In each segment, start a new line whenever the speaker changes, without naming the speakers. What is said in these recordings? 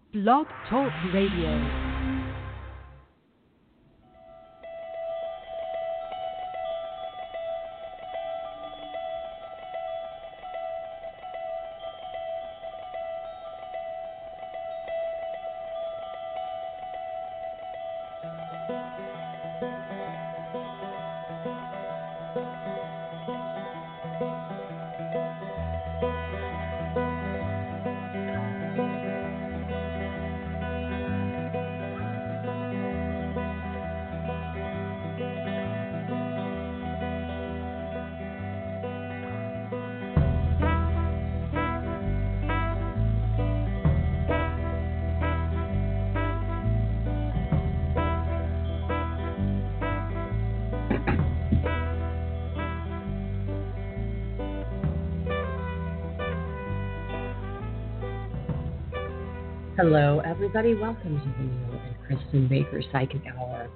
Blog Talk Radio. Hello, everybody. Welcome to the Neil and Kristen Baker Psychic Hour.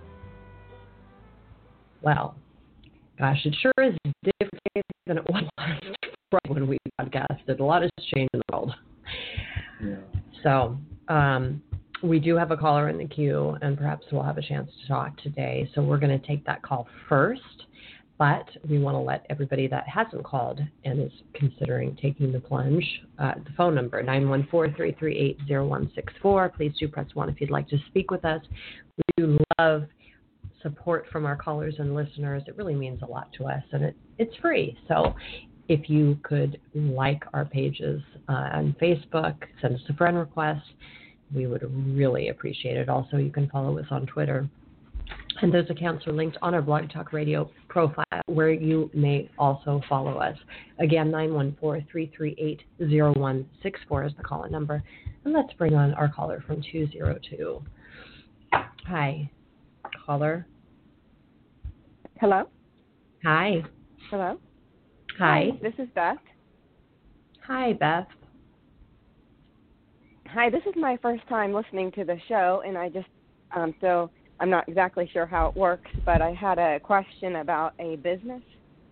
Well, gosh, it sure is different than it was when we podcasted. A lot has changed in the world. Yeah. So, we do have a caller in the queue, and perhaps we'll have a chance to talk today. So we're going to take that call first. But we want to let everybody that hasn't called and is considering taking the plunge, the phone number, 914-338-0164. Please do press 1 if you'd like to speak with us. We do love support from our callers and listeners. It really means a lot to us, and it's free. So if you could like our pages on Facebook, send us a friend request, we would really appreciate it. Also, you can follow us on Twitter. And those accounts are linked on our Blog Talk Radio profile, where you may also follow us. Again, 914-338-0164 is the call-in number. And let's bring on our caller from 202. Hi, caller.
Hello?
Hi.
Hello?
Hi.
This is Beth.
Hi, Beth.
Hi, this is my first time listening to the show, and I just, so I'm not exactly sure how it works, but I had a question about a business.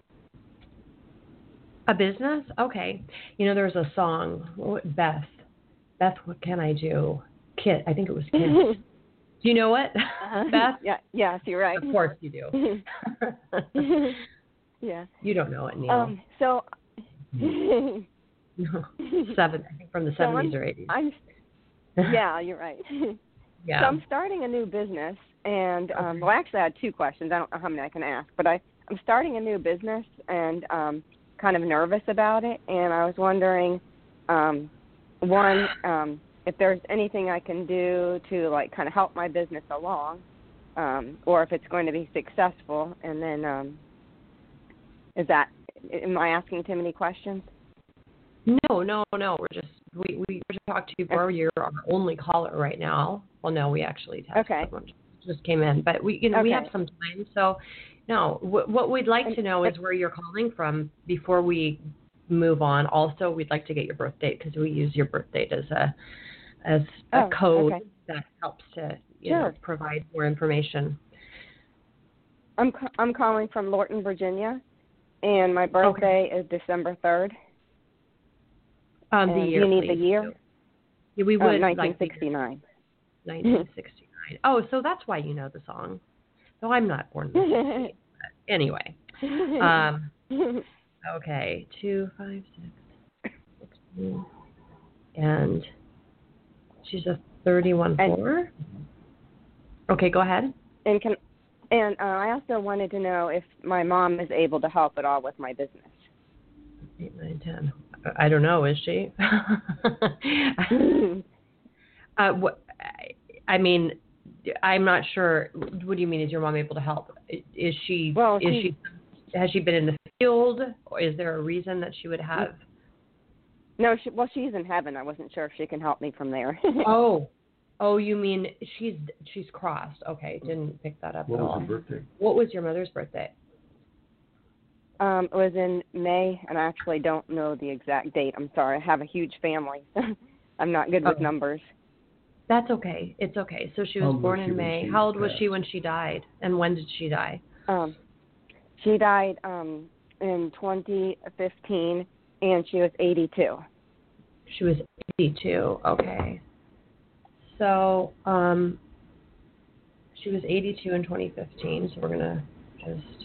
A business? Okay. You know, there's a song, Beth, what can I do? Kit, I think it was Kit. Do you know it, Beth?
Yeah, yes, you're right.
Of course you do.
Yeah.
You don't know it, Neil. No. 7, I think from the 70s or 80s.
Yeah, you're right.
Yeah.
So I'm starting a new business, and well, actually I had 2 questions. I don't know how many I can ask, but I'm starting a new business and kind of nervous about it, and I was wondering, one, if there's anything I can do to like kind of help my business along, or if it's going to be successful, and then am I asking too many questions?
No. We're just we talked to you before. You're our only caller right now. Well, no, we actually have someone just came in, but we have some time. So, no, what we'd like to know is where you're calling from before we move on. Also, we'd like to get your birth date because we use your birth date as a code that helps to provide more information.
I'm calling from Lorton, Virginia, and my birthday is December 3rd.
The year,
do you need
please.
The year?
Yeah, we would.
1969.
1969. Oh, so that's why you know the song. No, I'm not born in the 60s. Anyway. Okay. 2, 5, 6, 16. And she's a 31-4. Okay, go ahead.
And I also wanted to know if my mom is able to help at all with my business.
8, 9, 10. I don't know. Is she? I mean, I'm not sure. What do you mean? Is your mom able to help? Is she?
Well,
has she been in the field? Or is there a reason that she would have?
No. She's in heaven. I wasn't sure if she can help me from there.
Oh, you mean she's crossed? Okay, didn't pick that up at all.
What was her birthday?
What was your mother's birthday?
It was in May, and I actually don't know the exact date. I'm sorry. I have a huge family. I'm not good with numbers.
That's okay. It's okay. So she was born in May. How old was she when she died? And when did she die?
She died in 2015, and she was 82.
She was 82. Okay. So she was 82 in 2015. So we're gonna just.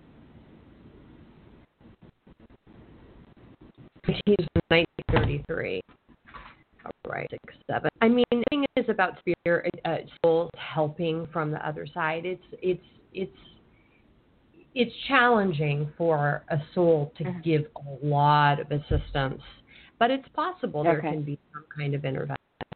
She's 1933. All right, 6, 7. I mean, the thing is about spirit, souls helping from the other side. It's challenging for a soul to give a lot of assistance, but it's possible there can be some kind of intervention.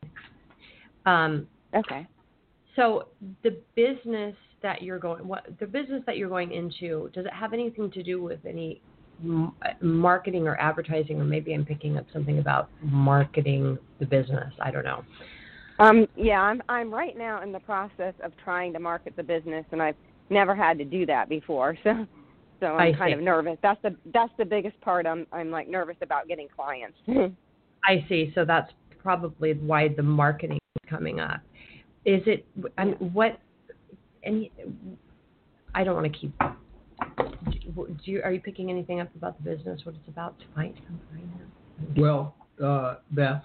Okay.
So the business that you're going into, does it have anything to do with any marketing or advertising, or maybe I'm picking up something about marketing the business? I don't know.
Yeah, I'm right now in the process of trying to market the business, and I've never had to do that before, so I'm kind of nervous. That's the biggest part. I'm like nervous about getting clients.
I see. So that's probably why the marketing is coming up. Is it? I mean, what? And I don't want to keep. Are you picking anything up about the business? What it's about to find out?
Well, Beth,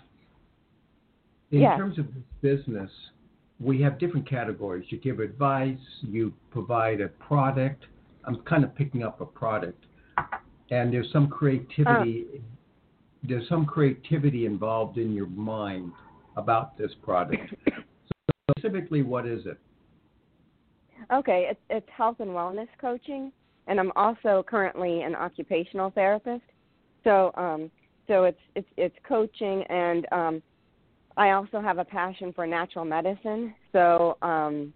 in terms of this business, we have different categories. You give advice, you provide a product. I'm kind of picking up a product, and there's some creativity. There's some creativity involved in your mind about this product. So specifically, what is it?
Okay, it's health and wellness coaching, and I'm also currently an occupational therapist. So it's coaching, and I also have a passion for natural medicine. So I'm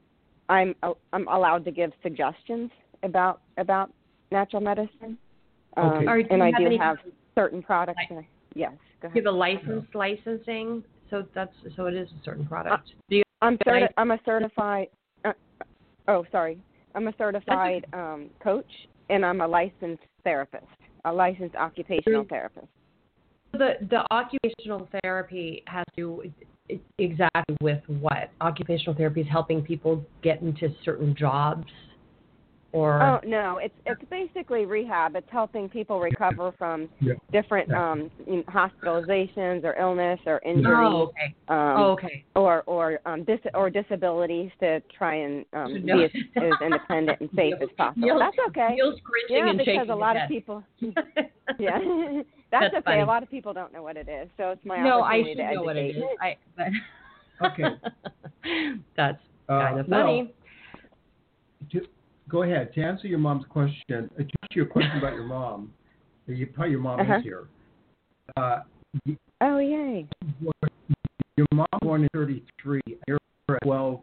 allowed to give suggestions about natural medicine.
Okay.
And I do have certain products. Yes, go ahead.
You have a licensing, so it is a certain product.
I'm a certified. I'm a certified coach, and I'm a licensed therapist, a licensed occupational therapist.
The occupational therapy has to do exactly with what? Occupational therapy is helping people get into certain jobs, or?
Oh no, it's basically rehab. It's helping people recover from different hospitalizations or illness or injury. Or disabilities to try and be as independent and safe as possible. That's okay. Because a lot of people. That's okay.
Funny.
A lot of people don't know what it is, so it's my opportunity to educate.
No, I should know what it is.
Okay.
That's kind of funny.
Go ahead. To answer your mom's question, to answer your question about your mom, probably your mom is here.
Oh, yay.
Your mom was born in 33. You're 12,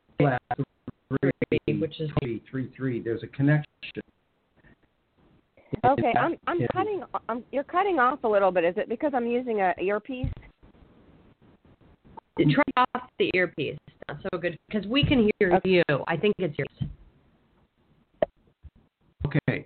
which is
33. There's a connection.
Okay, I'm cutting. You're cutting off a little bit. Is it because I'm using an earpiece?
Try off the earpiece. It's not so good because we can hear you. I think it's yours.
Okay.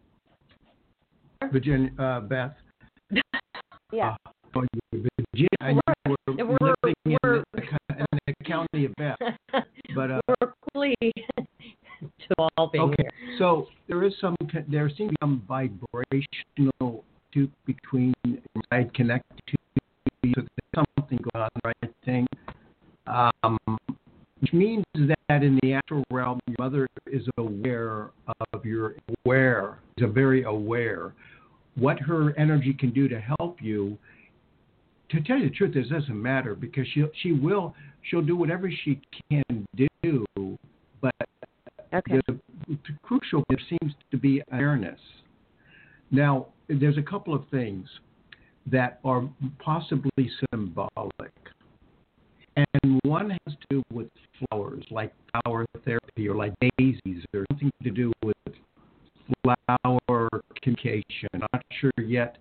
Virginia, Beth.
Yeah.
Virginia, we're living in the county of Beth. But
we're quickly devolving here.
So there seems to be some vibrational between connected to you. So there's something going on, right thing. Which means that in the astral realm, your mother is aware of is very aware. What her energy can do to help you, to tell you the truth, it doesn't matter because she'll do whatever she can do, but the crucial there seems to be awareness. Now, there's a couple of things that are possibly symbolic. And one has to do with flowers, like flower therapy or like daisies, or something to do with flower communication. I'm not sure yet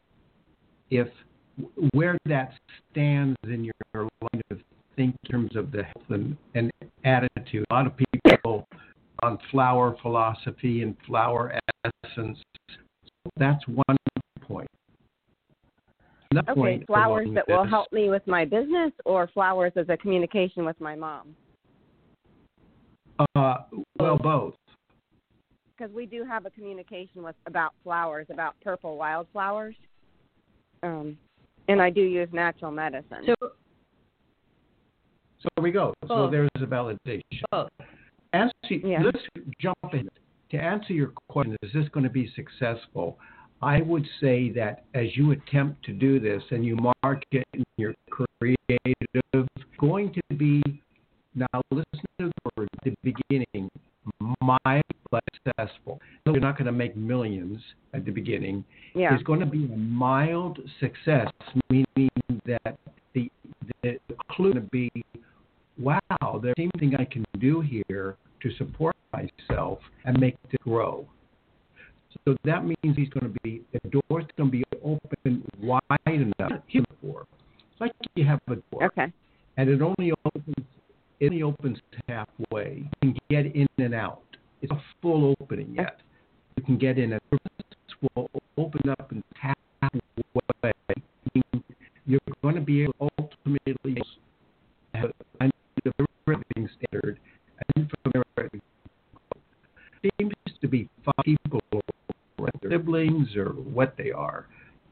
where that stands in your line of think in terms of the health and attitude. A lot of people on flower philosophy and flower essence. That's one point.
Okay, flowers that will help me with my business, or flowers as a communication with my mom?
Well, both.
Because we do have a communication about flowers, about purple wildflowers, and I do use natural medicine.
So there we go. So
Both.
there's a validation.
Both.
Let's jump in. To answer your question, is this going to be successful? I would say that as you attempt to do this and you market and you're creative, going to be, now listen to the word at the beginning, mild but successful. You're not going to make millions at the beginning.
Yeah.
It's going to be a mild success, meaning that the clue is going to be, wow, there's something I can do here to support myself and make it grow. So that means the door's going to be open wide enough for. It's like you have a door.
Okay.
And it only opens halfway. You can get in and out. It's a full opening yet. You can get in and it will open up and halfway. You're going to be able to ultimately have the living standard, and from there it seems to be 5 people, siblings or what they are.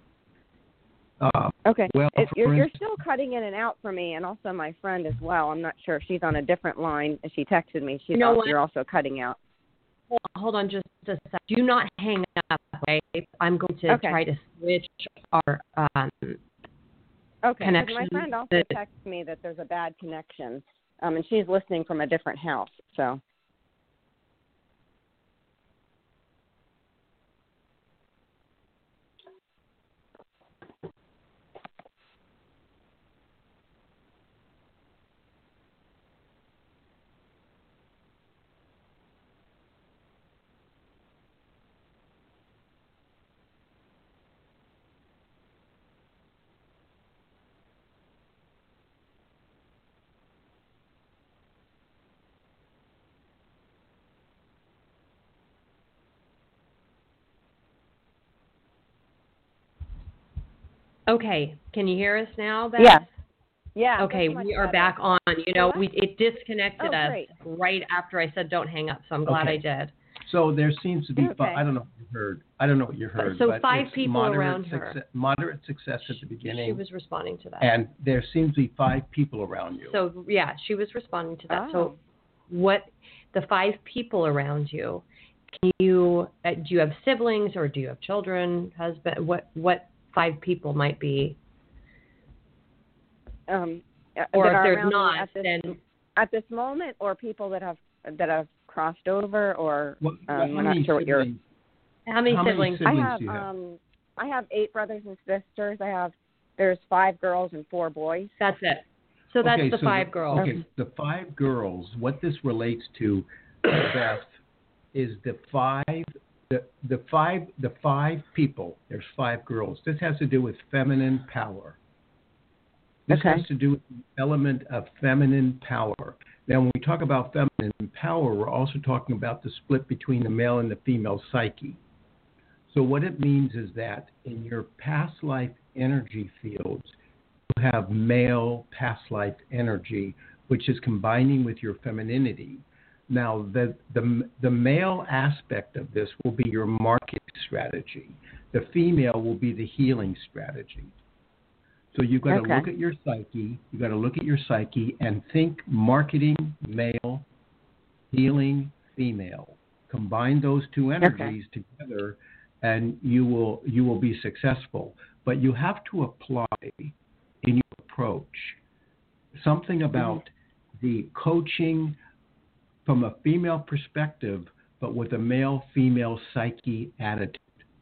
Okay.
Well,
you're still cutting in and out for me, and also my friend as well. I'm not sure if she's on a different line. She texted me. You're also cutting out.
Hold on just a sec. Do not hang up, okay? I'm going to try to switch our connection.
My friend also texted me that there's a bad connection, and she's listening from a different house, so.
Okay, can you hear us now, Beth?
Yes. Yeah.
Okay, we are back on. It disconnected us right after I said don't hang up, so I'm glad I did.
So there seems to be, I don't know what you heard. I don't know what you heard.
So
but
5 people around her.
Moderate success at the beginning.
She was responding to that.
And there seems to be 5 people around you.
So, yeah, she was responding to that. So the 5 people around you, do you have siblings or do you have children, husband? What 5 people might be?
Or
if there's not, then
at this moment, or people that have crossed over, or I'm not sure what you're.
How many siblings?
I have 8 brothers and sisters. There's 5 girls and 4 boys.
That's it. So that's the 5 girls.
Okay, the 5 girls. What this relates to, Beth, is the 5 people. There's 5 girls. This has to do with feminine power. This has to do with the element of feminine power. Now, when we talk about feminine power, we're also talking about the split between the male and the female psyche. So what it means is that in your past life energy fields, you have male past life energy, which is combining with your femininity. Now, the male aspect of this will be your marketing strategy. The female will be the healing strategy. So you've got to look at your psyche. You've got to look at your psyche and think marketing, male, healing, female. Combine those 2 energies together, and you will be successful. But you have to apply in your approach something about the coaching from a female perspective, but with a male-female psyche attitude.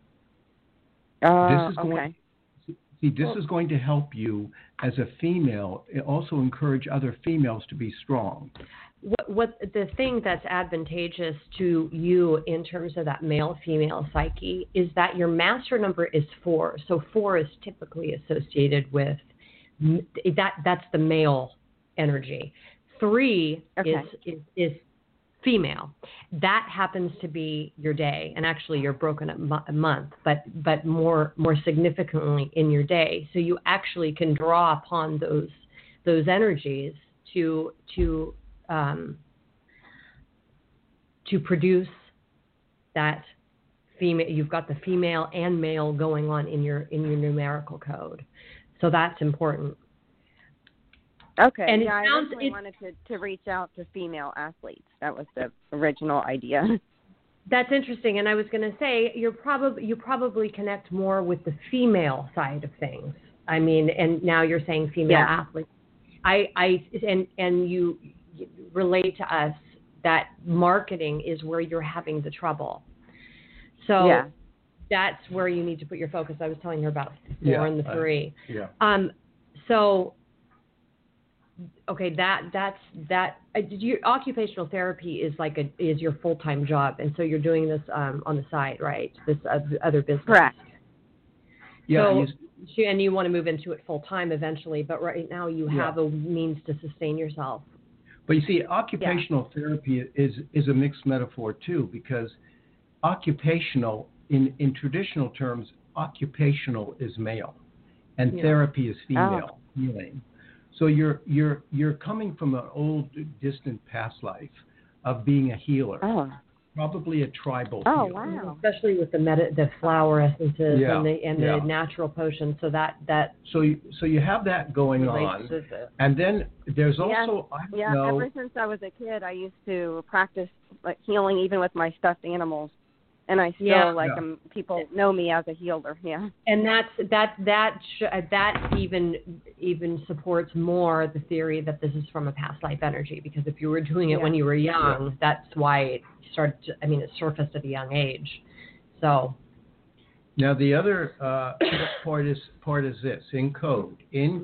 This is going to help you as a female. It also encourage other females to be strong.
What the thing that's advantageous to you in terms of that male-female psyche is that your master number is 4. So 4 is typically associated with that's the male energy. 3 is female. That happens to be your day, and actually your broken up month, but more significantly in your day. So you actually can draw upon those energies to produce that female. You've got the female and male going on in your numerical code. So that's important.
Okay.
And
yeah, I
sounds,
originally wanted to reach out to female athletes. That was the original idea.
That's interesting. And I was going to say, you probably connect more with the female side of things. I mean, and now you're saying female athletes. And you relate to us that marketing is where you're having the trouble. So that's where you need to put your focus. I was telling her about 4 and the 3. So, okay, occupational therapy is your full-time job, and so you're doing this on the side, right? This other business.
Correct.
Yeah. So, and you want to move into it full-time eventually, but right now you have a means to sustain yourself.
But you see, occupational therapy is a mixed metaphor too, because occupational, in traditional terms, occupational is male, and therapy is female, healing. So you're coming from an old, distant past life of being a healer, probably a tribal healer.
Wow!
Especially with the flower essences and the natural potions. So
so you have that going on, and then there's also
ever since I was a kid, I used to practice like healing even with my stuffed animals. And I still people know me as a healer. Yeah. And
that even supports more the theory that this is from a past life energy, because if you were doing it when you were young, that's why it started. It surfaced at a young age. So.
Now the other part is this in code.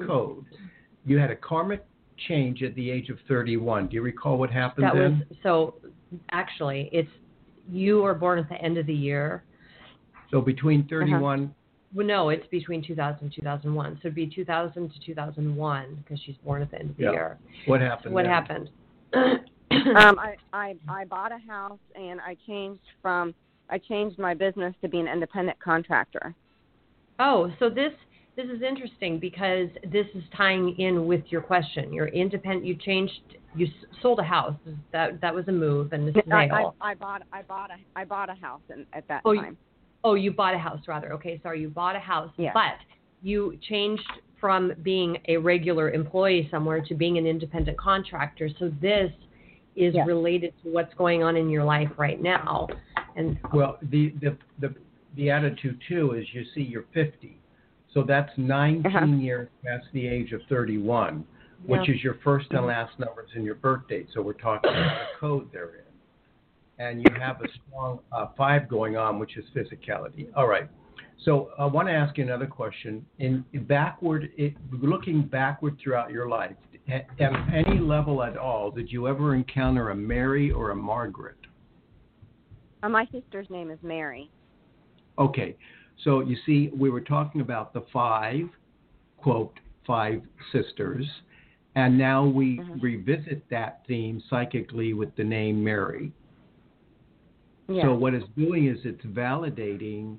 You had a karmic change at the age of 31. Do you recall what happened then?
Actually, you were born at the end of the year.
So between 31...
Well, no, it's between 2000 and 2001. So it'd be 2000 to 2001 because she's born at the end of the year.
What happened?
So what happened?
I bought a house and I changed my business to be an independent contractor.
Oh, so this is interesting because this is tying in with your question. You're independent. You sold a house. That was a move and a sale.
I bought a house at that time.
You bought a house rather. Okay, sorry. You bought a house,
yeah.
But you changed from being a regular employee somewhere to being an independent contractor. So this is related to what's going on in your life right now. And
the attitude too is you see you're 50. So that's 19 years past the age of 31, which is your first and last numbers in your birth date. So we're talking about a code therein. And you have a strong 5 going on, which is physicality. All right. So I want to ask you another question. Looking backward throughout your life, at any level at all, did you ever encounter a Mary or a Margaret?
My sister's name is Mary.
Okay. So you see, we were talking about the 5, quote, 5 sisters, and now we revisit that theme psychically with the name Mary. Yeah. So what it's doing is it's validating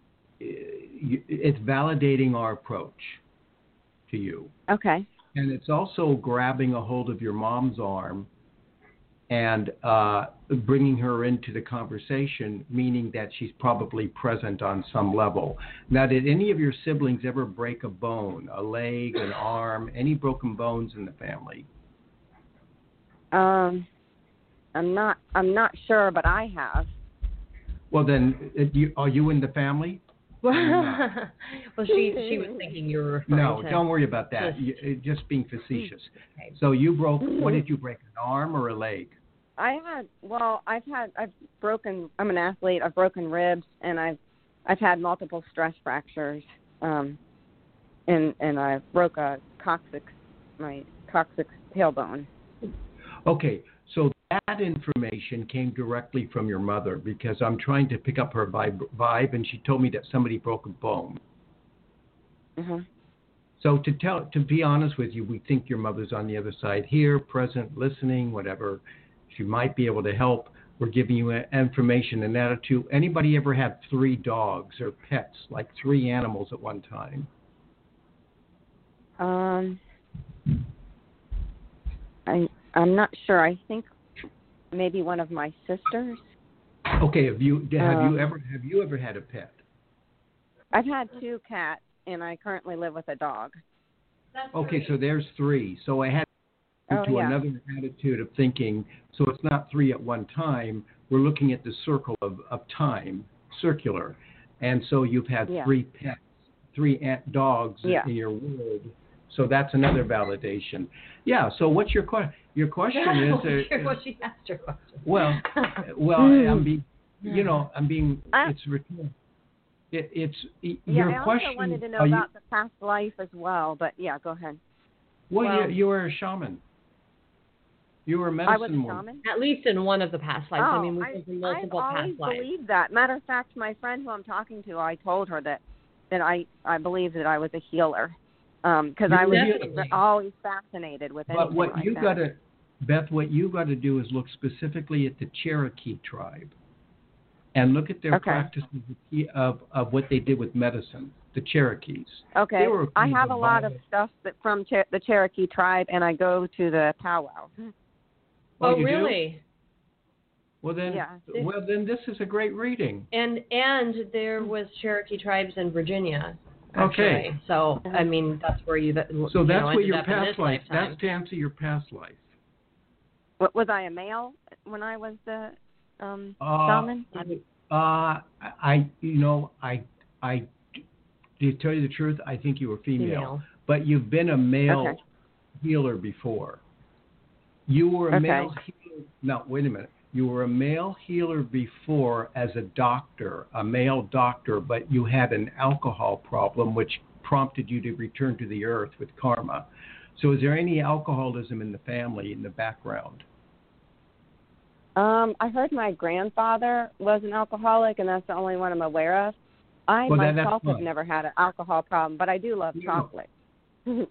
our approach to you.
Okay.
And it's also grabbing a hold of your mom's arm and bringing her into the conversation, meaning that she's probably present on some level. Now, did any of your siblings ever break a bone, a leg, an arm, any broken bones in the family?
I'm not sure, but I have.
Well, then, are you in the family?
Well, she was thinking you were referring to...
No, don't worry about that. Just being facetious. Okay. So you broke, what did you break, an arm or a leg?
I'm an athlete. I've broken ribs, and I've had multiple stress fractures, and I broke my coccyx tailbone.
Okay, so that information came directly from your mother because I'm trying to pick up her vibe, and she told me that somebody broke a bone.
Mm-hmm.
So to be honest with you, we think your mother's on the other side here, present, listening, whatever. She might be able to help. We're giving you information and attitude. Anybody ever had 3 dogs or pets, like 3 animals at one time?
I'm not sure. I think maybe one of my sisters.
Okay. Have you ever had a pet?
I've had 2 cats, and I currently live with a dog.
Okay, so there's 3. So I had to another attitude of thinking, so it's not 3 at one time. We're looking at the circle of time, circular. And so you've had 3 pets, 3 dogs in your world. So that's another validation. Yeah, so what's your question? Your question is...
well, she asked her question.
Well, I'm being, it's rhetorical. Your
I
question...
also wanted to know about the past life as well, but go ahead.
Well, you were a shaman. You were a medicine
woman. I was a shaman?
At least in one of the past lives.
Oh,
I mean, we've been multiple past lives.
I've always believed that. Matter of fact, my friend who I'm talking to, I told her that I believed that I was a healer. Because I was always fascinated with anything
what
like
you
that.
gotta, Beth, what you got to do is look specifically at the Cherokee tribe, and look at their practices of what they did with medicine. The Cherokees.
Okay. I have a lot of stuff from the Cherokee tribe, and I go to the powwow.
Oh, really?
Do? Well then, this is a great reading.
And there was Cherokee tribes in Virginia. Actually.
Okay.
So I mean, that's where you.
So that's what your
past
life.
Lifetime.
That's to answer your past life.
What, was I a male when I was the shaman?
To tell you the truth, I think you were female. But you've been a male healer before. You were a male healer. No, wait a minute. You were a male healer before as a doctor, a male doctor, but you had an alcohol problem which prompted you to return to the earth with karma. So is there any alcoholism in the family, in the background?
I heard my grandfather was an alcoholic, and that's the only one I'm aware of. I myself have never had an alcohol problem, but I do love chocolate.
Good.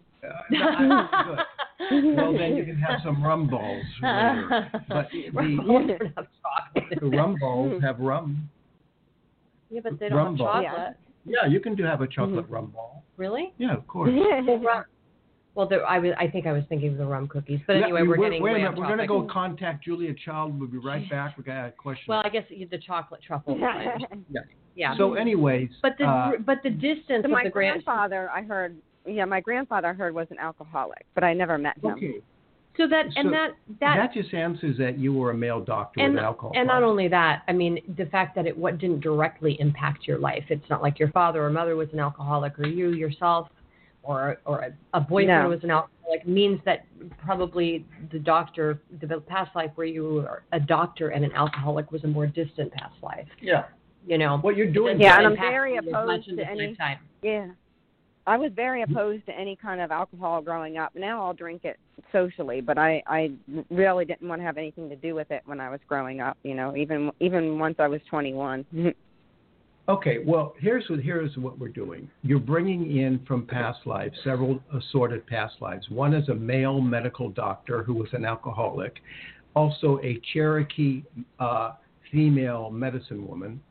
Well, then you can have some rum balls later. But the rum balls have rum.
Yeah, but they don't have chocolate.
Yeah, you can have a chocolate rum ball.
Really?
Yeah, of course.
Well, I think I was thinking of the rum cookies. But anyway, we're getting way off topic.
We're going to go contact Julia Child. We'll be right back. We got a question.
Well, I guess the chocolate truffle. Yeah.
So, anyways,
but the distance of
my
the
grandfather, I heard. Yeah, my grandfather I heard was an alcoholic, but I never met him.
Okay.
So that
just answers that you were a male doctor with alcohol.
And not only that, I mean, the fact that it didn't directly impact your life. It's not like your father or mother was an alcoholic, or you yourself, or a boyfriend was an alcoholic, means that probably the past life where you were a doctor and an alcoholic was a more distant past life.
Yeah.
You know.
What you're doing.
Yeah, and I'm very opposed to any.
Time.
Yeah. I was very opposed to any kind of alcohol growing up. Now I'll drink it socially, but I really didn't want to have anything to do with it when I was growing up, even once I was 21.
Okay, well, here's what we're doing. You're bringing in from past lives, several assorted past lives. One is a male medical doctor who was an alcoholic, also a Cherokee female medicine woman.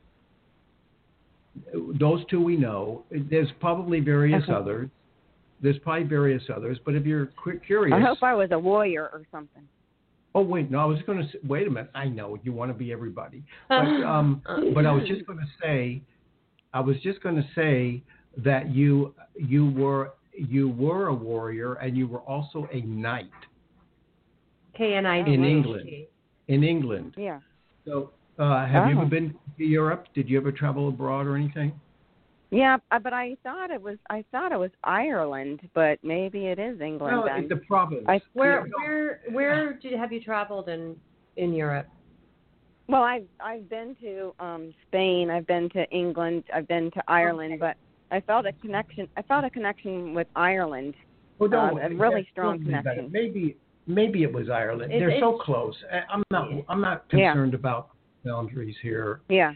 Those 2 we know. There's probably various others. But if you're curious...
I hope I was a warrior or something.
Oh, wait, no, I was going to say... Wait a minute. I know, you want to be everybody. But I was just going to say that you were a warrior, and you were also a knight.
K-N-I-D.
In England.
Yeah.
So... have you ever been to Europe? Did you ever travel abroad or anything?
Yeah, but I thought it was Ireland, but maybe it is England.
No, it's the province.
Where have you traveled in Europe?
Well, I've been to Spain. I've been to England. I've been to Ireland, but I felt a connection. I felt a connection with Ireland. A really strong connection.
Maybe it was Ireland. They're so close. I'm not concerned about boundaries here.
Yeah.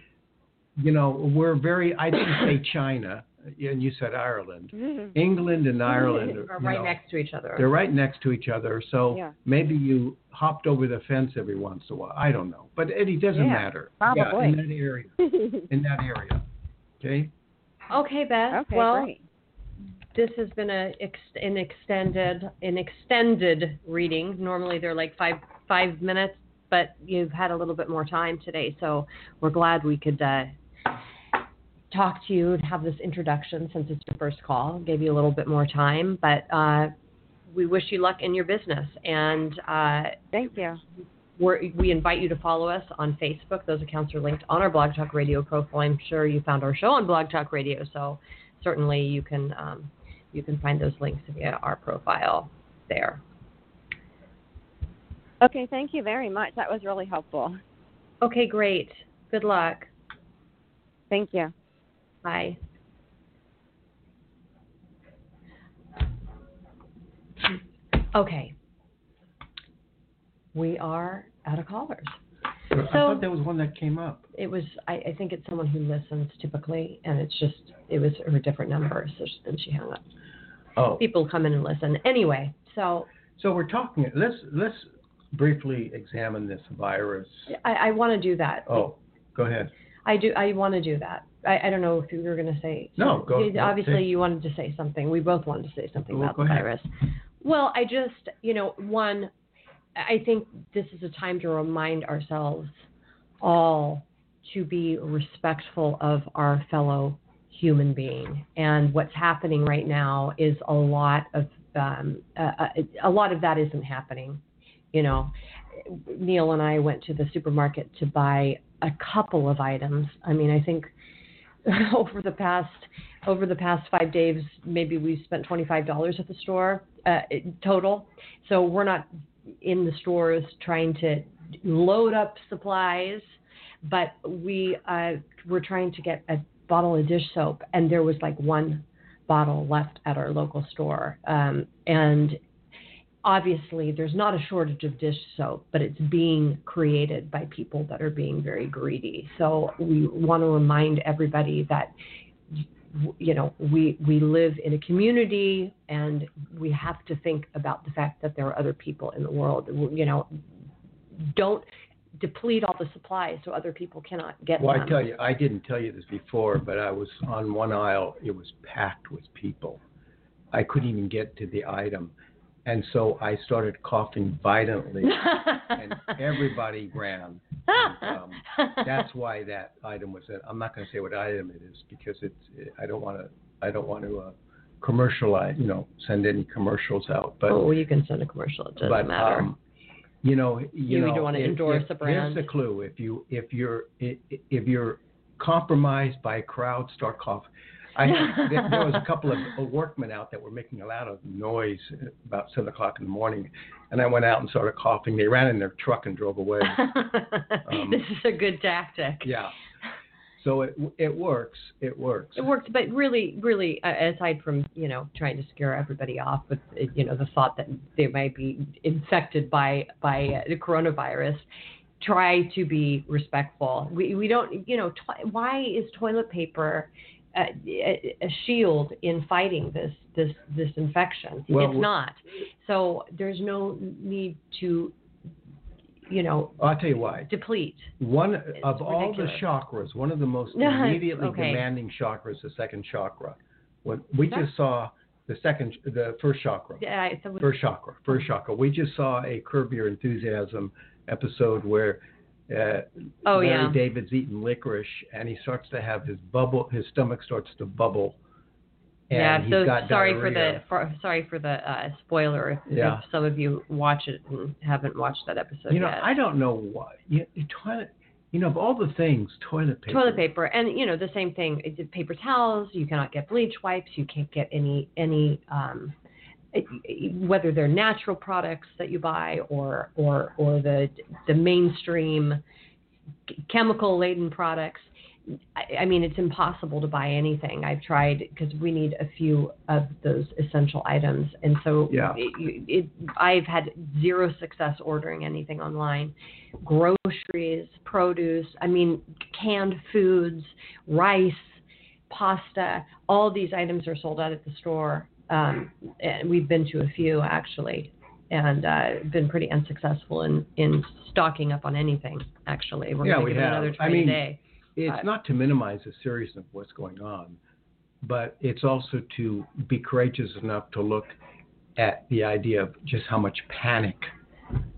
I didn't say China, and you said Ireland. Mm-hmm. England and Ireland
are right next to each other.
They're right next to each other. So maybe you hopped over the fence every once in a while. I don't know. But it doesn't matter.
Probably.
Yeah, in that area. Okay?
Okay, Beth.
Okay, great.
This has been an extended reading. Normally they're like five minutes, but you've had a little bit more time today, so we're glad we could talk to you and have this introduction since it's your first call. Gave you a little bit more time, but we wish you luck in your business. And
thank you.
We invite you to follow us on Facebook. Those accounts are linked on our Blog Talk Radio profile. I'm sure you found our show on Blog Talk Radio, so certainly you can find those links via our profile there.
Okay, thank you very much. That was really helpful.
Okay, great. Good luck.
Thank you.
Bye. Okay. We are out of callers.
I thought there was one that came up.
It was, I think it's someone who listens typically, and it was her different number, so then she hung up.
Oh.
People come in and listen. Anyway, so
we're talking, let's briefly examine this virus.
I want to do that.
Oh, go ahead.
I want to do that. I don't know if you were going to say.
No, go.
Obviously, you wanted to say something. We both wanted to say something about the virus. Well, I just, one, I think this is a time to remind ourselves all to be respectful of our fellow human being. And what's happening right now is a lot of that isn't happening. Neil and I went to the supermarket to buy a couple of items. I mean, I think over the past 5 days, maybe we spent $25 at the store total. So we're not in the stores trying to load up supplies, but we were trying to get a bottle of dish soap, and there was like one bottle left at our local store. And obviously there's not a shortage of dish soap, but it's being created by people that are being very greedy. So we want to remind everybody that, we live in a community, and we have to think about the fact that there are other people in the world. Don't deplete all the supplies so other people cannot get them.
Well, I tell you, I didn't tell you this before, but I was on one aisle. It was packed with people. I couldn't even get to the item. And so I started coughing violently, and everybody ran. And, that's why that item was in. I'm not going to say what item it is because I don't want to commercialize. Send any commercials out. But
you can send a commercial. It doesn't matter.
You
don't want to endorse a brand.
Here's the clue: if you're compromised by a crowd, start coughing. There was a couple of workmen out that were making a lot of noise about 7 o'clock in the morning, and I went out and started coughing. They ran in their truck and drove away.
This is a good tactic.
Yeah. So it works. It works.
It works, but really, aside from trying to scare everybody off with the thought that they might be infected by the coronavirus, try to be respectful. We don't. Why is toilet paper a shield in fighting this infection?
Well,
it's not. So there's no need to,
I'll tell you why.
Deplete.
One
it's
of all
ridiculous.
the chakras, one of the most immediately
Okay.
demanding chakras, the second chakra. When we just saw the first chakra.
Yeah,
First chakra. We just saw a Curb Your Enthusiasm episode where Larry David's eating licorice, and he starts to have his stomach starts to bubble, and he's got diarrhea.
Sorry for the spoiler if some of you watch it and haven't watched that episode yet.
I don't know why. Of all the things, toilet paper.
Toilet paper, and the same thing. Paper towels. You cannot get bleach wipes. You can't get any whether they're natural products that you buy or the mainstream chemical-laden products. I mean, it's impossible to buy anything. I've tried because we need a few of those essential items, and so I've had zero success ordering anything online. Groceries, produce, canned foods, rice, pasta, all these items are sold out at the store. And we've been to a few actually, and been pretty unsuccessful in stocking up on anything. Actually, we're going to give it another try today.
It's not to minimize the seriousness of what's going on, but it's also to be courageous enough to look at the idea of just how much panic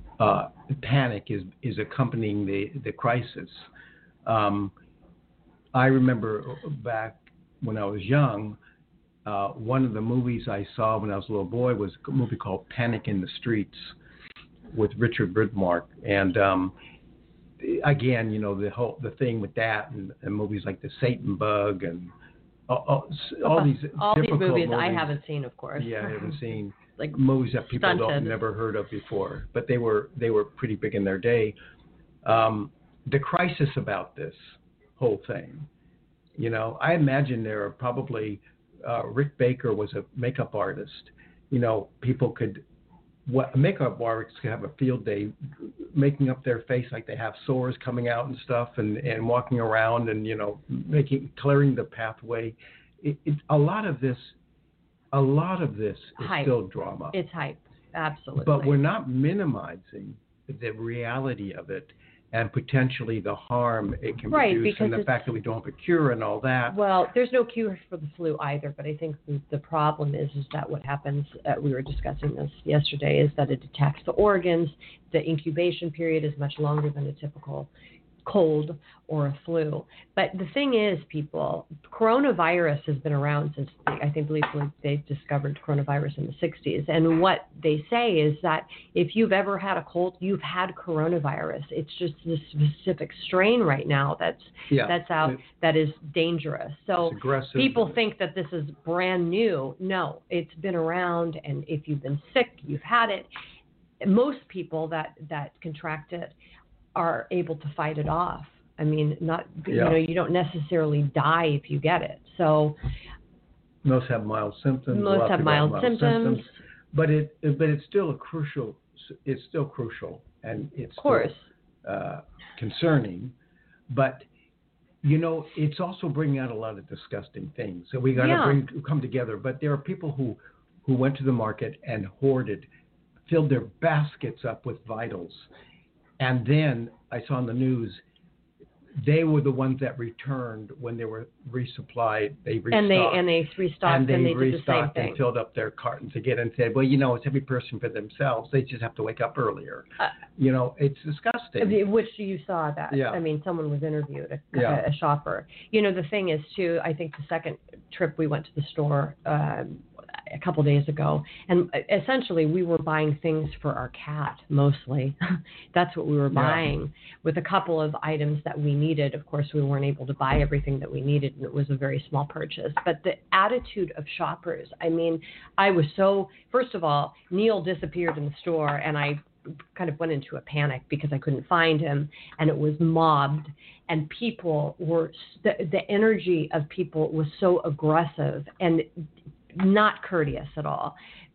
is accompanying the crisis. I remember back when I was young, one of the movies I saw when I was a little boy was a movie called Panic in the Streets with Richard Widmark. And again, the thing with that and movies like The Satan Bug and all these
movies I haven't seen, of course.
Yeah, I haven't seen.
Like
movies that people
stunted.
never heard of before, but they were pretty big in their day. The crisis about this whole thing, I imagine there are probably Rick Baker was a makeup artist. People could makeup artists could have a field day making up their face like they have sores coming out and stuff, and walking around and clearing the pathway. A lot of this is
hype.
Still drama.
It's hype, absolutely.
But we're not minimizing the reality of it and potentially the harm it can produce, and the fact that we don't have a cure and all that.
Well, there's no cure for the flu either, but I think the problem is that what happens, we were discussing this yesterday, is that it attacks the organs. The incubation period is much longer than a typical cold or a flu. But the thing is, people, coronavirus has been around since, I believe they discovered coronavirus in the 60s. And what they say is that if you've ever had a cold, you've had coronavirus. It's just this specific strain right now that's out that is dangerous. So people think that this is brand new. No, it's been around. And if you've been sick, you've had it. Most people that contract it are able to fight it off. I mean, you don't necessarily die if you get it. So
most have mild symptoms.
Most have mild symptoms.
But it's still crucial. It's still crucial, and it's
of course
concerning. But it's also bringing out a lot of disgusting things. So we got to come together. But there are people who went to the market and filled their baskets up with vitals. And then I saw on the news, they were the ones that returned when they were resupplied. They restocked.
And they restocked and they did the same thing.
And filled up their cartons again and said, well, it's every person for themselves. They just have to wake up earlier. It's disgusting.
Which you saw that.
Yeah.
I mean, someone was interviewed, a shopper. The thing is, too, I think the second trip we went to the store a couple days ago, and essentially we were buying things for our cat mostly. That's what we were buying, with a couple of items that we needed. Of course, we weren't able to buy everything that we needed, and it was a very small purchase. But the attitude of shoppers, I mean, first of all, Neil disappeared in the store, and I kind of went into a panic because I couldn't find him, and it was mobbed, and people were, the energy of people was so aggressive and not courteous at all,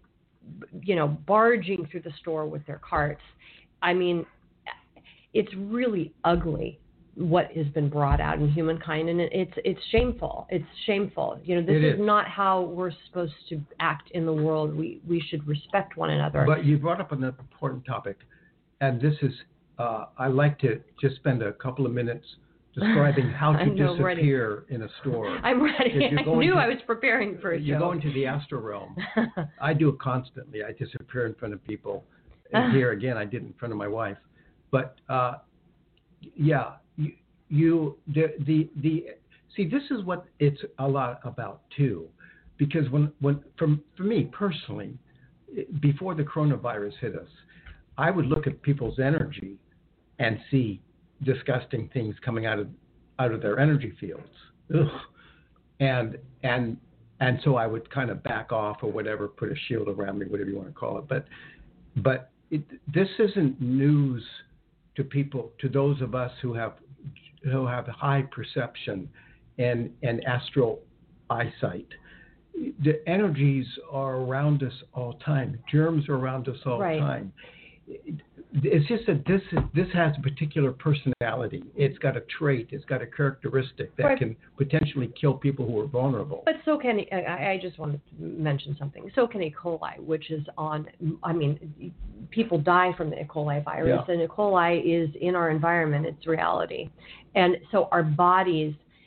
barging through the store with their carts. I mean, it's really ugly what has been brought out in humankind, and it's shameful. It's shameful. This is not how we're supposed to act in the world. We should respect one another.
But you brought up an important topic, and this is I like to just spend a couple of minutes describing how to disappear in a store.
I'm ready. I knew I was preparing for a show.
You go into the astral realm. I do it constantly. I disappear in front of people. And here again, I did it in front of my wife. But see, this is what it's a lot about too, because when for me personally, before the coronavirus hit us, I would look at people's energy and see disgusting things coming out of their energy fields. Ugh. And so I would kind of back off or whatever, put a shield around me, whatever you want to call it. But this isn't news to people, to those of us who have high perception and astral eyesight. The energies are around us all the time. Germs are around us all the time. It's just that this has a particular personality. It's got a trait. It's got a characteristic that can potentially kill people who are vulnerable.
But so can I just want to mention something. So can E. coli, which is people die from the E. coli virus, and E. coli is in our environment. It's reality, and so our bodies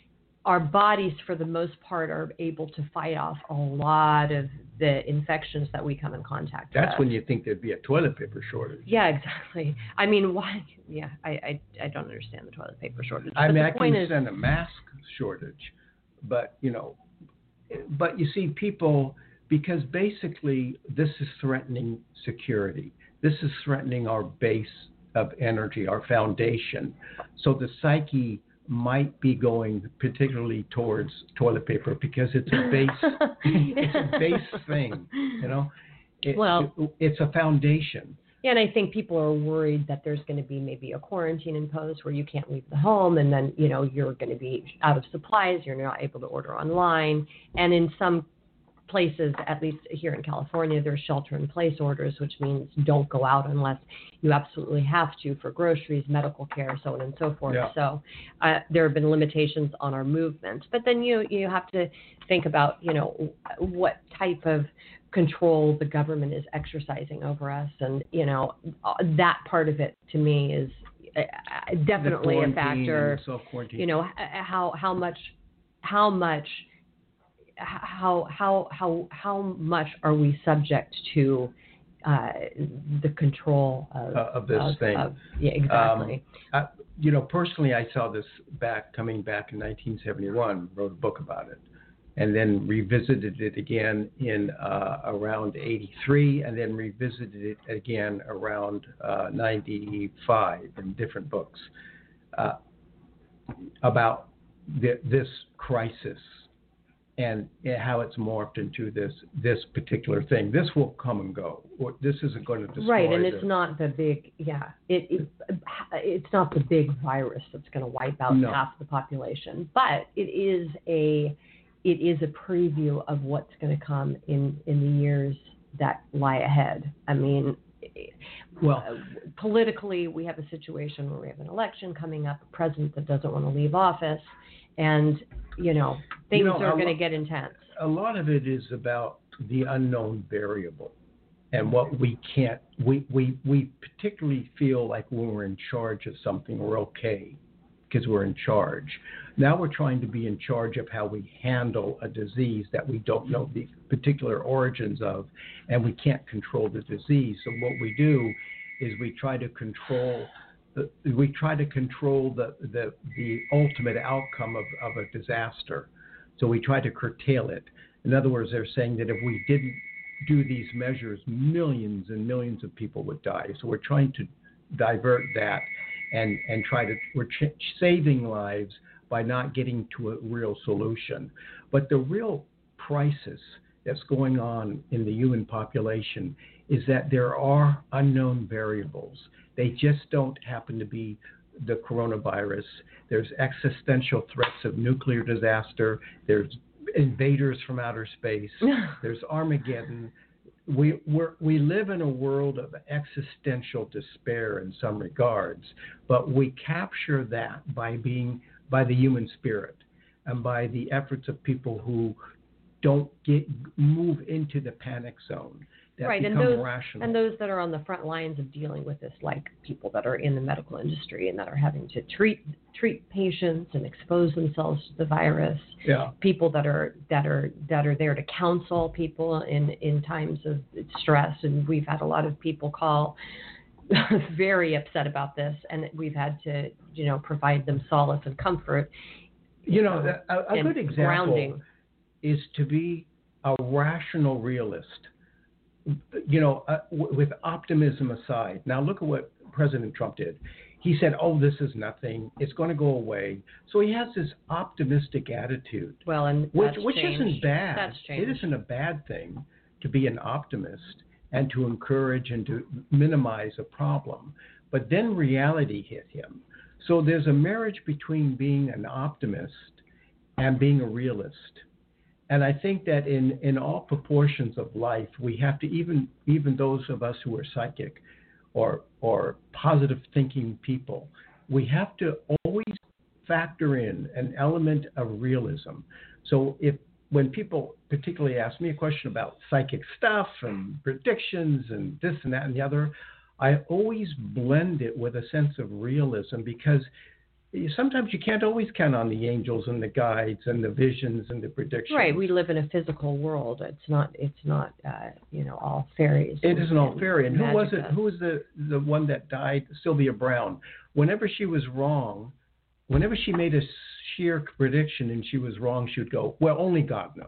our bodies, for the most part, are able to fight off a lot of the infections that we come in contact with.
That's when you think there'd be a toilet paper shortage.
Yeah, exactly. I mean, why? Yeah, I don't understand the toilet paper shortage.
I mean, I can
is,
understand a mask shortage, but you see people, because basically this is threatening security. This is threatening our base of energy, our foundation. So the psyche might be going particularly towards toilet paper because it's a base thing, it's a foundation.
Yeah, and I think people are worried that there's going to be maybe a quarantine imposed where you can't leave the home, and then you're going to be out of supplies, you're not able to order online, and in some places, at least here in California, there's shelter-in-place orders, which means don't go out unless you absolutely have to for groceries, medical care, so on and so forth.
Yeah.
So there have been limitations on our movement. But then you have to think about, what type of control the government is exercising over us. And, that part of it, to me, is definitely a factor.
Self-quarantine.
How much are we subject to the control
of this thing?
Yeah, exactly.
Personally, I saw this coming back in 1971. Wrote a book about it, and then revisited it again in around '83, and then revisited it again around '95 in different books about this crisis. And how it's morphed into this particular thing. This will come and go. This isn't going to destroy.
Right, and it's not the big. Yeah, it's not the big virus that's going to wipe out half the population. But it is a preview of what's going to come in the years that lie ahead. I mean, politically, we have a situation where we have an election coming up, a president that doesn't want to leave office, and things are going to get intense.
A lot of it is about the unknown variable, and what we can't. We particularly feel like when we're in charge of something, we're okay because we're in charge. Now we're trying to be in charge of how we handle a disease that we don't know the particular origins of, and we can't control the disease. So what we do is we try to control the ultimate outcome of a disaster. So we try to curtail it. In other words, they're saying that if we didn't do these measures, millions and millions of people would die. So we're trying to divert that and we're saving lives by not getting to a real solution. But the real crisis that's going on in the human population is that there are unknown variables. They just don't happen to be the coronavirus. There's existential threats of nuclear disaster. There's invaders from outer space. There's Armageddon. We live in a world of existential despair in some regards, but we capture that by the human spirit and by the efforts of people who don't move into the panic zone. That become rational.
And those that are on the front lines of dealing with this, like people that are in the medical industry and that are having to treat patients and expose themselves to the virus.
Yeah.
People that are there to counsel people in times of stress, and we've had a lot of people call very upset about this, and we've had to provide them solace and comfort.
A good example
grounding
is to be a rational realist. With optimism aside. Now look at what President Trump did. He said, this is nothing. It's going to go away. So he has this optimistic attitude.
Well, and
which isn't bad.
That's changed.
It isn't a bad thing to be an optimist and to encourage and to minimize a problem. But then reality hit him. So there's a marriage between being an optimist and being a realist. And I think that in all proportions of life, we have to, even those of us who are psychic or positive thinking people, we have to always factor in an element of realism. So when people particularly ask me a question about psychic stuff and predictions and this and that and the other, I always blend it with a sense of realism, because sometimes you can't always count on the angels and the guides and the visions and the predictions.
Right. We live in a physical world. It's not all fairies.
It isn't all fairy. And who was it?
magic.
Who was the one that died? Sylvia Browne. Whenever she was wrong, whenever she made a sheer prediction and she was wrong, she would go, "Well, only God knows."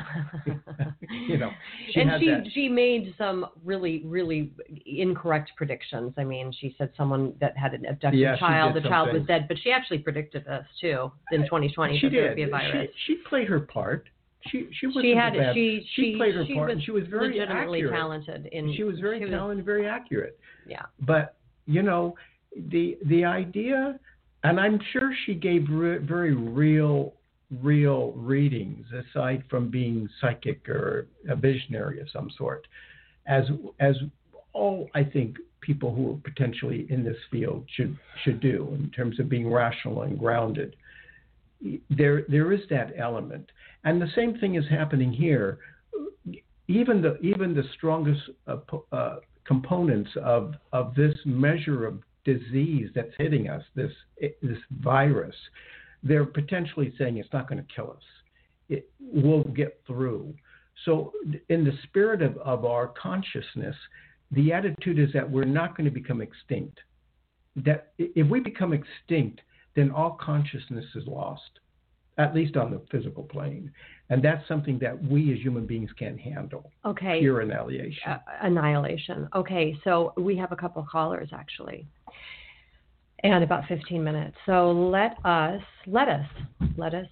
She made some really, really incorrect predictions. I mean, she said someone that had an abducted child, the child was dead, but she actually predicted this too in 2020 that there would be a virus.
She played her part. She played her part, and she was very
legitimately
accurate.
talented.
She was very talented, very accurate.
Yeah.
But the idea. And I'm sure she gave very real readings, aside from being psychic or a visionary of some sort, as all I think people who are potentially in this field should do in terms of being rational and grounded. There is that element, and the same thing is happening here. Even the strongest components of this measure of disease that's hitting us, this virus, they're potentially saying it's not going to kill us. We'll get through. So in the spirit of our consciousness, the attitude is that we're not going to become extinct. That if we become extinct, then all consciousness is lost, at least on the physical plane. And that's something that we as human beings can't handle.
Okay.
Pure annihilation.
Annihilation. Okay, so we have a couple of callers actually, and about 15 minutes. So let us, LETTUCE.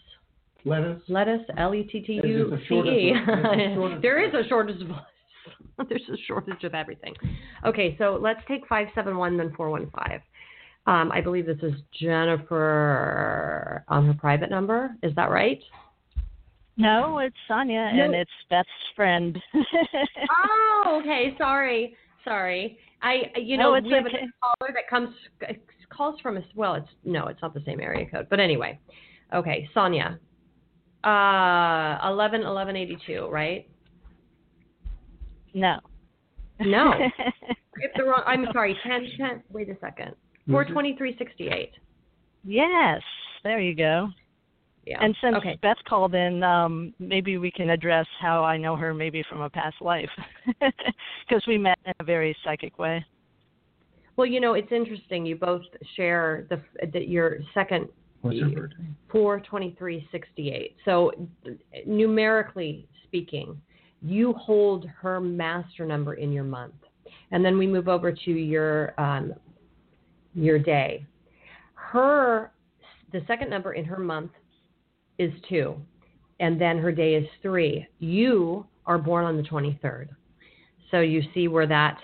There is a shortage of there's a shortage of everything. Okay, so let's take 571 then 415. I believe this is Jennifer on her private number. Is that right?
No, it's Sonia, and it's Beth's friend.
Oh, okay. Sorry. We have a caller that calls from us. Well, it's not the same area code, but anyway. Okay, Sonia. 1182, right?
No.
It's the wrong. I'm sorry. 10. Wait a second. 42368.
Yes, there you go.
Yeah.
And since Beth called in, maybe we can address how I know her maybe from a past life, because we met in a very psychic way.
Well, it's interesting. You both share your second.
What's her birthday?
42368. So numerically speaking, you hold her master number in your month, and then we move over to your day. The second number in her month is 2, and then her day is 3. You are born on the 23rd, so you see where that.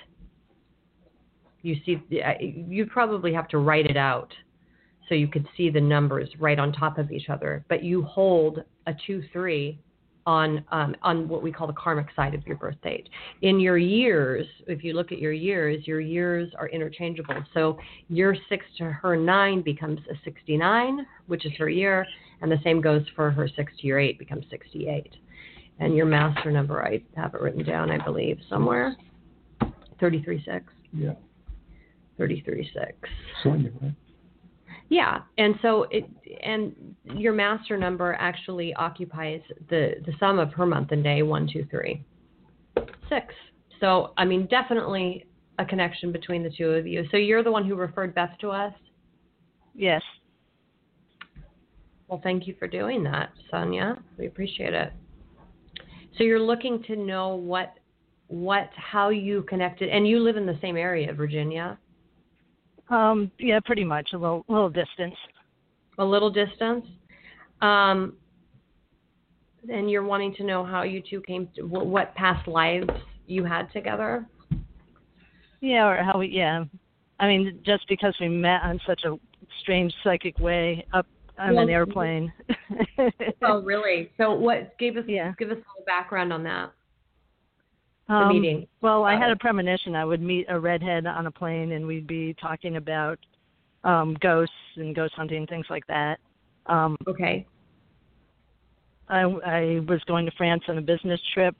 You probably have to write it out so you could see the numbers right on top of each other. But you hold a 2-3 on what we call the karmic side of your birth date. In your years, if you look at your years are interchangeable. So your 6 to her 9 becomes a 69, which is her year, and the same goes for her 6 to your 8 becomes 68. And your master number, I have it written down, I believe, somewhere. 336.
Yeah.
336.
Sonia, right?
Yeah, and so your master number actually occupies the sum of her month and day, 1, 2, 3, 6. So I mean, definitely a connection between the two of you. So you're the one who referred Beth to us?
Yes.
Well, thank you for doing that, Sonia. We appreciate it. So you're looking to know how you connected, and you live in the same area, Virginia?
Yeah, pretty much. A little distance.
A little distance? And you're wanting to know how you two came to, what past lives you had together?
Yeah, or how I mean, just because we met on such a strange psychic way up on an airplane.
Oh, really? So give us a little background on that. The meeting.
Well, I had a premonition I would meet a redhead on a plane, and we'd be talking about ghosts and ghost hunting, things like that.
Okay.
I was going to France on a business trip.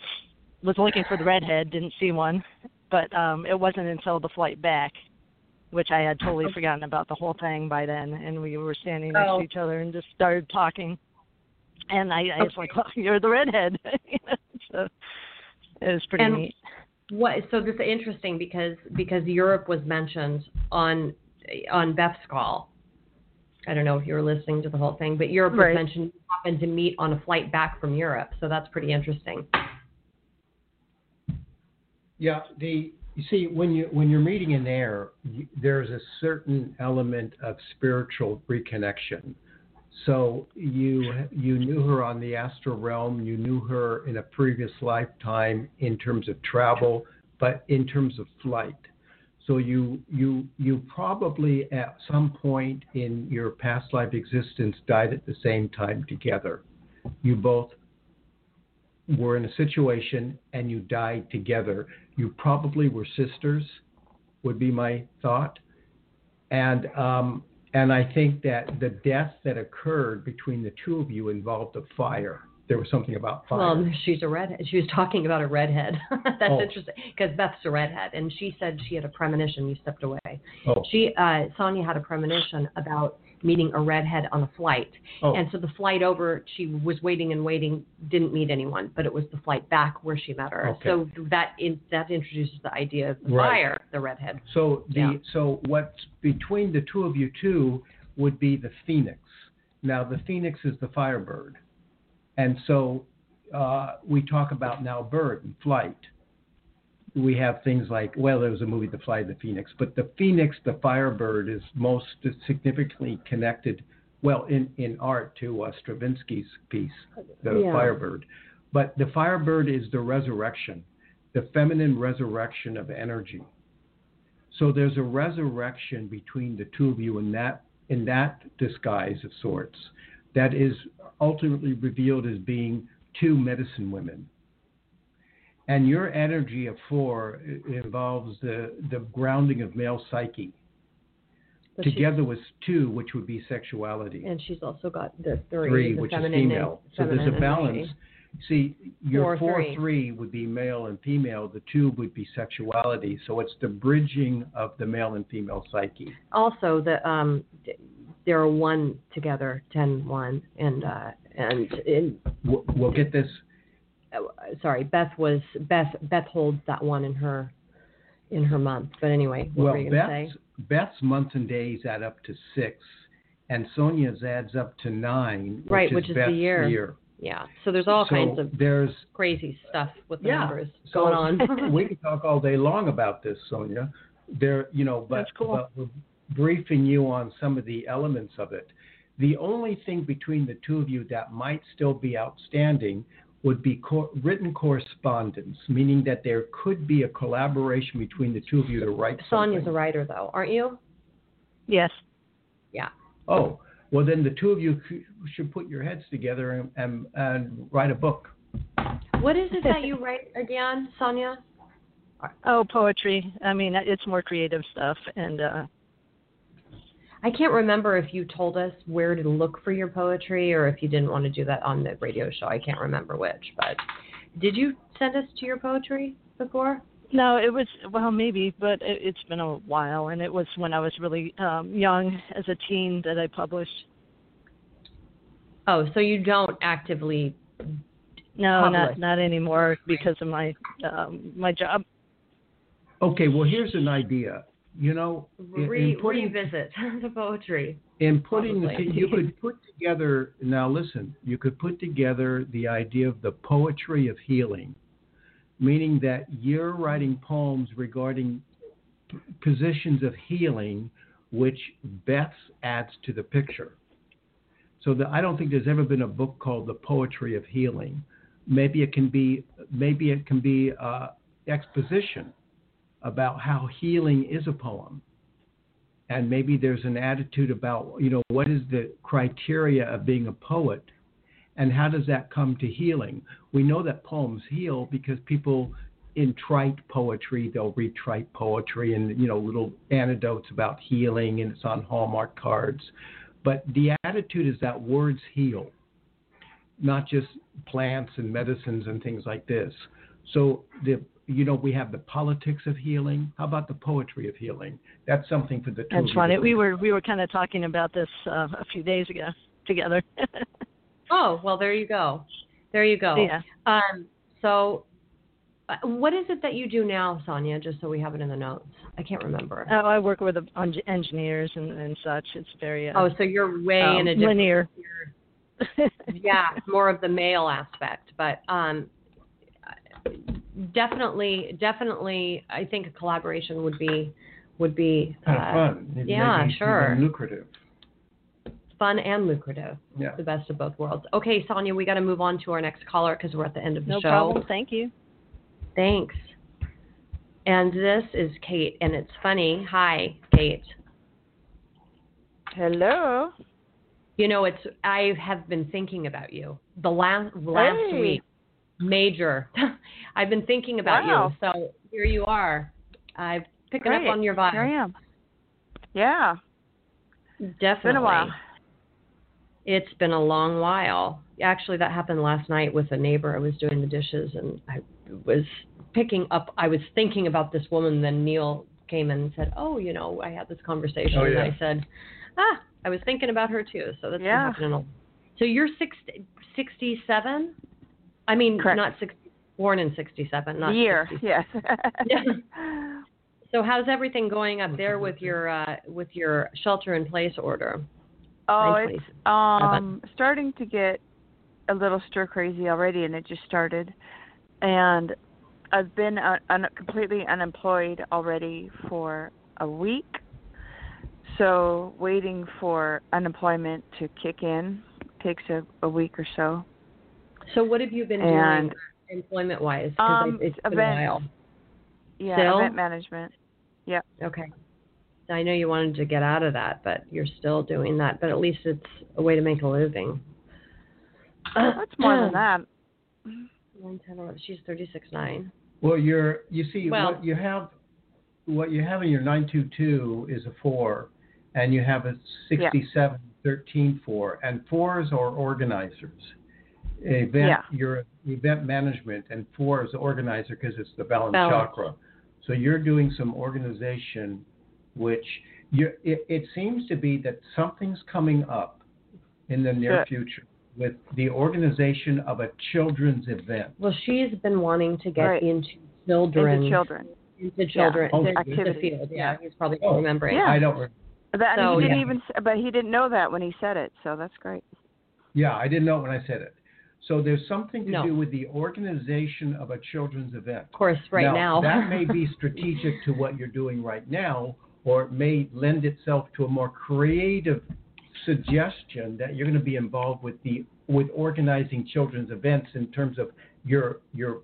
Was looking for the redhead, didn't see one, but it wasn't until the flight back which I had totally forgotten about the whole thing by then. And we were standing next to each other and just started talking. And I was like, "Oh, you're the redhead." So it was pretty neat.
So this is interesting because Europe was mentioned on Beth's call. I don't know if you were listening to the whole thing, but Europe was mentioned. You happened to meet on a flight back from Europe, so that's pretty interesting.
Yeah, you see, when you're meeting in there, there's a certain element of spiritual reconnection. So you knew her on the astral realm, you knew her in a previous lifetime in terms of travel, but in terms of flight. So you probably at some point in your past life existence died at the same time together. You both were in a situation and you died together. You probably were sisters, would be my thought. And I think that the death that occurred between the two of you involved a fire. There was something about fire.
Well, she's a redhead. She was talking about a redhead. That's interesting because Beth's a redhead, and she said she had a premonition. You stepped away. Sonia had a premonition about meeting a redhead on a flight, and so the flight over, she was waiting and waiting, didn't meet anyone, but it was the flight back where she met her. Okay. So that introduces the idea of the fire, the redhead.
So so what's between the two of you two would be the phoenix. Now the phoenix is the firebird. And so we talk about now bird and flight. We have things like, well, there was a movie, The Flight of the Phoenix, but the phoenix, the firebird, is most significantly connected, well, in art to Stravinsky's piece, the Firebird. But the firebird is the resurrection, the feminine resurrection of energy. So there's a resurrection between the two of you in that disguise of sorts that is ultimately revealed as being two medicine women. And your energy of 4 involves the grounding of male psyche. But together with 2, which would be sexuality.
And she's also got the 3
which is female. So there's a balance. Energy. See, your 4-3 would be male and female. The 2 would be sexuality. So it's the bridging of the male and female psyche.
Also, there are 1 together, 10-1, and
we'll get this.
Sorry, Beth holds that 1 in her month. But anyway, what were you going to say?
Beth's months and days add up to 6, and Sonia's adds up to 9,
which is
Beth's
the year. Yeah. So there's all kinds of crazy stuff with the numbers going on.
We can talk all day long about this, Sonia.
That's cool.
But we're briefing you on some of the elements of it. The only thing between the two of you that might still be outstanding would be written correspondence, meaning that there could be a collaboration between the two of you to write something.
Sonia's a writer, though, aren't you?
Yes.
Yeah.
Oh, well, then the two of you should put your heads together and write a book.
What is it that you write again, Sonia?
Oh, poetry. I mean, it's more creative stuff, and
I can't remember if you told us where to look for your poetry or if you didn't want to do that on the radio show. I can't remember which, but did you send us to your poetry before?
No, it was, well, maybe, but it's been a while, and it was when I was really young as a teen that I published.
Oh, so you don't actively
No, not anymore because of my my job.
Okay, well, here's an idea.
Revisit the poetry.
You could put together, now listen, you could put together the idea of the poetry of healing, meaning that you're writing poems regarding positions of healing, which Beth adds to the picture. So I don't think there's ever been a book called The Poetry of Healing. Maybe it can be exposition about how healing is a poem. And maybe there's an attitude about, what is the criteria of being a poet and how does that come to healing? We know that poems heal because people in trite poetry, they'll read trite poetry and, little anecdotes about healing, and it's on Hallmark cards. But the attitude is that words heal, not just plants and medicines and things like this. So we have the politics of healing. How about the poetry of healing? That's something for the two
That's
of
funny.
you.
We were kind of talking about this a few days ago together.
Oh, well, there you go. There you go.
Yeah.
So what is it that you do now, Sonia, just so we have it in the notes? I can't remember.
Oh, I work with engineers and such. It's very
so you're way in a different
linear.
Yeah, more of the male aspect, but definitely, I think a collaboration would be
kind of fun. Maybe
sure,
even lucrative.
Fun and lucrative.
Yeah,
the best of both worlds. Okay, Sonia, we got to move on to our next caller because we're at the end of the show.
No problem. Thank you.
Thanks. And this is Kate, and it's funny. Hi, Kate.
Hello.
I have been thinking about you. The last week, major. I've been thinking about you. So here you are. I'm picking up on your vibe.
Here I am. Yeah.
Definitely.
It's been a while.
It's been a long while. Actually, that happened last night with a neighbor. I was doing the dishes, and I was thinking about this woman. Then Neil came in and said, I had this conversation. And I said, I was thinking about her too. So that's been happening. So you're 67? I mean,
correct.
Not 60, born in 67, not
year.
67.
Yes.
So how's everything going up there with your shelter-in-place order?
Oh, it's starting to get a little stir crazy already, and it just started. And I've been completely unemployed already for a week. So waiting for unemployment to kick in takes a week or so.
So what have you been doing employment-wise? Because it's been a while.
Yeah,
still?
Event management. Yeah.
Okay. I know you wanted to get out of that, but you're still doing that. But at least it's a way to make a living.
That's more than that.
9, 10, 11. She's 36.9.
Well, what you have in your 922 is a 4, and you have a 67 13 4, and 4s are organizers. You're event management, and 4 is the organizer because it's the balance chakra. So you're doing some organization, which it seems to be that something's coming up in the near future with the organization of a children's event.
Well, she's been wanting to get into children. Into children.
Activity.
Field. Yeah, he's probably remembering.
Yeah.
I don't remember.
But he didn't know that when he said it, so that's great.
Yeah, I didn't know it when I said it. So there's something to do with the organization of a children's event.
Of course, now.
That may be strategic to what you're doing right now, or it may lend itself to a more creative suggestion that you're going to be involved with organizing children's events in terms of your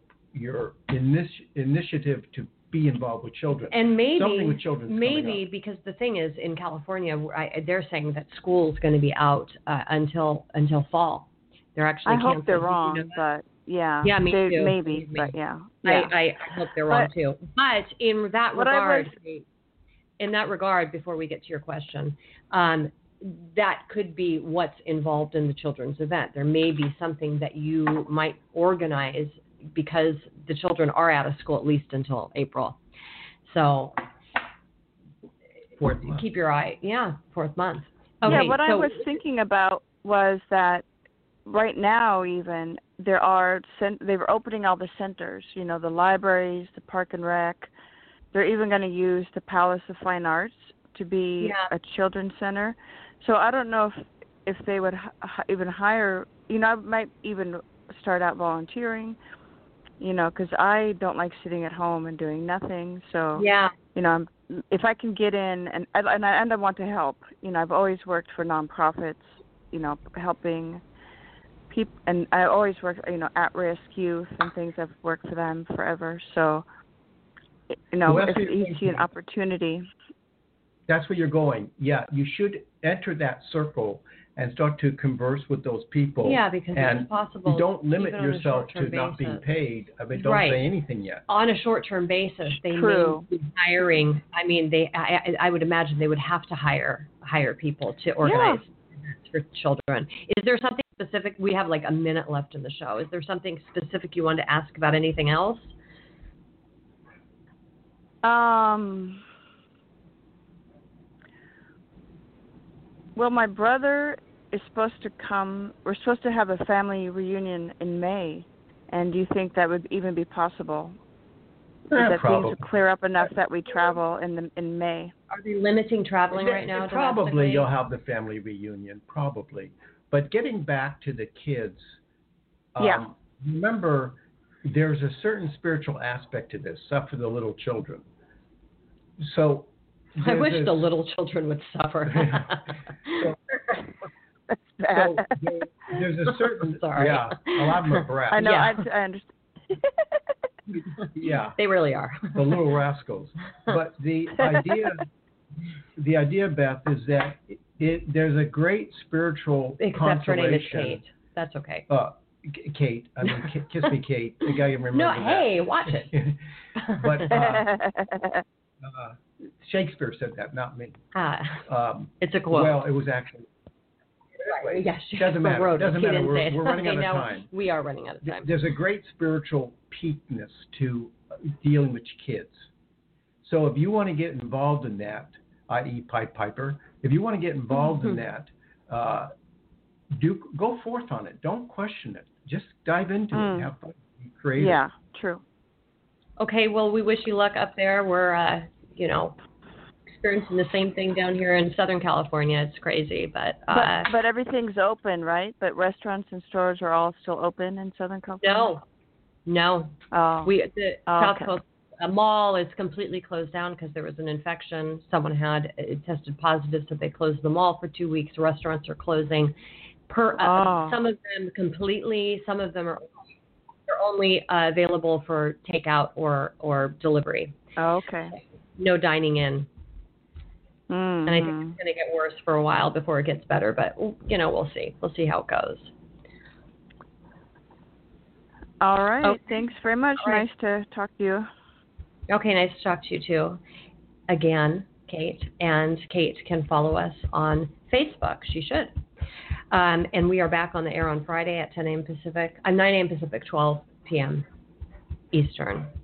initiative to be involved with children.
And maybe
something with children.
Because the thing is, in California, they're saying that school's going to be out until fall. They're actually.
I hope they're wrong, but yeah.
Yeah, me too.
Maybe, but yeah.
I hope they're wrong too. But in that regard, before we get to your question, that could be what's involved in the children's event. There may be something that you might organize because the children are out of school at least until April. So keep your eye. Yeah, 4th month. Okay,
yeah, I was thinking about was that right now even they were opening all the centers, the libraries, the park and rec. They're even going to use the Palace of Fine Arts to be a children's center. So I don't know if they would even hire, I might even start out volunteering, because I don't like sitting at home and doing nothing. So, if I can get in and I want to help, I've always worked for nonprofits, helping people, and I always work, at-risk youth and things. I've worked for them forever. So, if you see an opportunity.
That's where you're going. Yeah, you should enter that circle and start to converse with those people.
Yeah, because it's possible.
Don't limit yourself to not being paid. I mean, don't say anything yet.
On a short-term basis, they may be hiring. I mean, I would imagine they would have to hire people to organize for children. Is there something specific? We have like a minute left in the show. Is there something specific you wanted to ask about anything else?
Well, my brother is supposed to come. We're supposed to have a family reunion in May, and do you think that would even be possible? That
Probably.
things would clear up enough that we travel in May?
Are they limiting traveling right now?
Probably you'll have the family reunion, probably. But getting back to the kids, remember there's a certain spiritual aspect to this, stuff for the little children. So
I wish the little children would suffer.
That's bad.
So there's a certain,
sorry.
a lot of them are brats.
I know,
Yeah.
I understand.
Yeah.
They really are.
The little rascals. But the idea, Beth, is that there's a great spiritual
Except her name is
consolation.
Kate. That's okay.
Kate. I mean, kiss me, Kate. The guy can remember
No,
that.
hey, watch it.
But Shakespeare said that, not me.
It's a quote.
Well, it was actually.
Right. Yes,
Doesn't matter.
wrote it.
Doesn't
He
matter.
didn't say it.
We're running out of
now
time.
We are running out of time.
There's a great spiritual peakness to dealing with kids. So if you want to get involved in that, i.e. Pied Piper, if you want to get involved in that, go forth on it. Don't question it. Just dive into it. Have fun. Be creative.
Yeah, true.
Okay, well, we wish you luck up there. We're, experiencing the same thing down here in Southern California. It's crazy, but
everything's open, right? But restaurants and stores are all still open in Southern California?
No.
Oh.
South Coast mall is completely closed down because there was an infection. Someone had tested positive, so they closed the mall for 2 weeks. Restaurants are closing. Some of them completely. Some of them are only available for takeout or delivery.
Oh, okay.
No dining in.
Mm-hmm.
And I think it's going to get worse for a while before it gets better. But, we'll see. We'll see how it goes.
All right.
Okay.
Thanks very much.
Right.
Nice to talk to you.
Okay, nice to talk to you, too. Again, Kate. And Kate can follow us on Facebook. She should. And we are back on the air on Friday at 10 a.m. Pacific. 9 a.m. Pacific, 12 p.m. Eastern.